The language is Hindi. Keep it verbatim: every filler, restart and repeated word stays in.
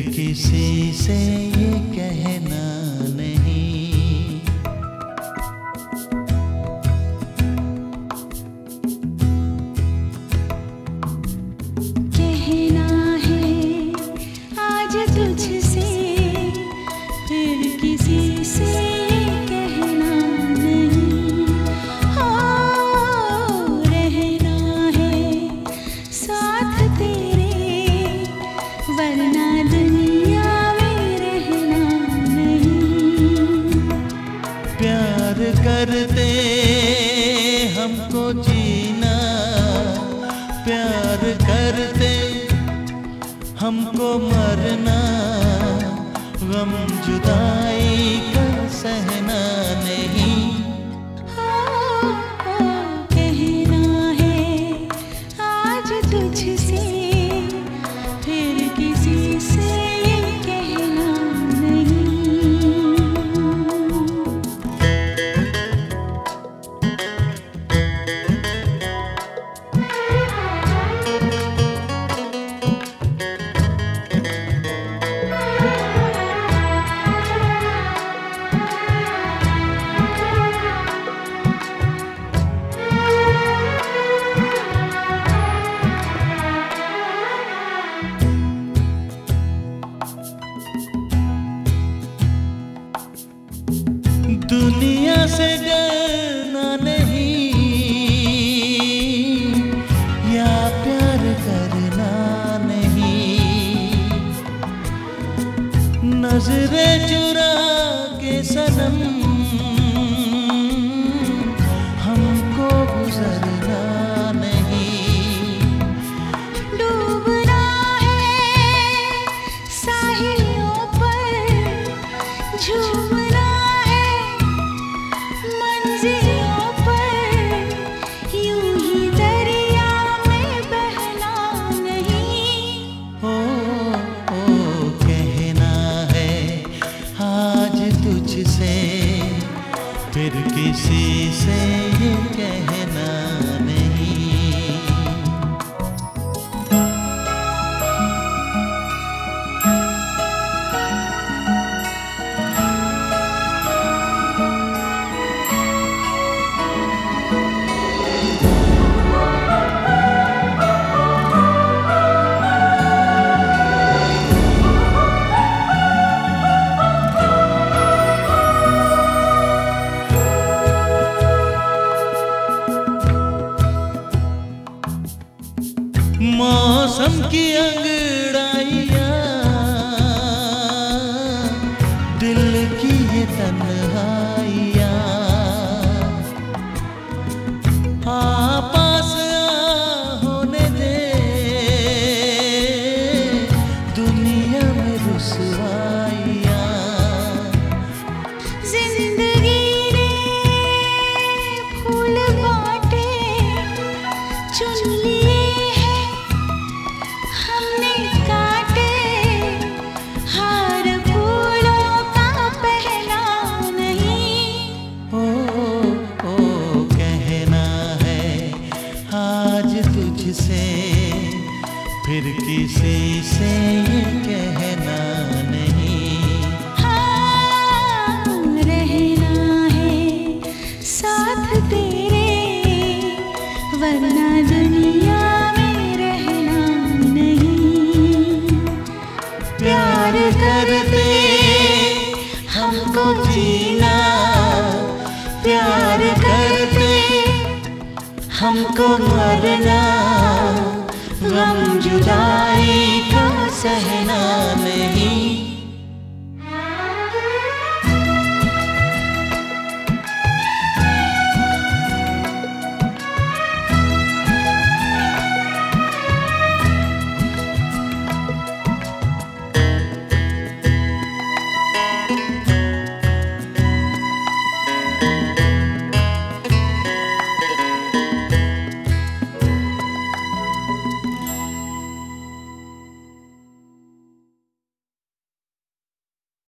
किसी से ये कहना नहीं। कहना है आज तुझसे, फिर किसी से ये कहना नहीं। हो रहना है साथ तेरे, वरना दुनिया में रहना नहीं। प्यार करते हमको जीना, प्यार करते हमको मरना, गम जुदाई का सहना नहीं। हो कहना है आज तुझसे, फिर किसी से ये कहना नहीं। दुनिया से डरना नहीं, या प्यार करना नहीं। नजरें चुरा के सनम हमको गुजरना नहीं। डूबना है साहिलों पर, झूमना है मंजिलों पर, यूं ही दरिया में बहना नहीं। ओ, ओ कहना है आज तुझसे, फिर किसी से ये कहना नहीं। मौसम की अंगड़ाइयाँ, दिल की ये तन्हाइयाँ, हाँ पास आ होने दे दुनिया में रुसवाइयाँ। जिंदगी ने फूल बांटे, चुन लिए हैं हमने काटे, हार फूलों का पहना नहीं। ओ, ओ कहना है आज तुझसे, फिर किसी से ये कहना नहीं। हाँ रहना है साथ तेरे, वरना दुनिया में रहना नहीं। प्यार करते हमको जीना, प्यार करते हमको मरना, गम जुदाई का सहना नहीं।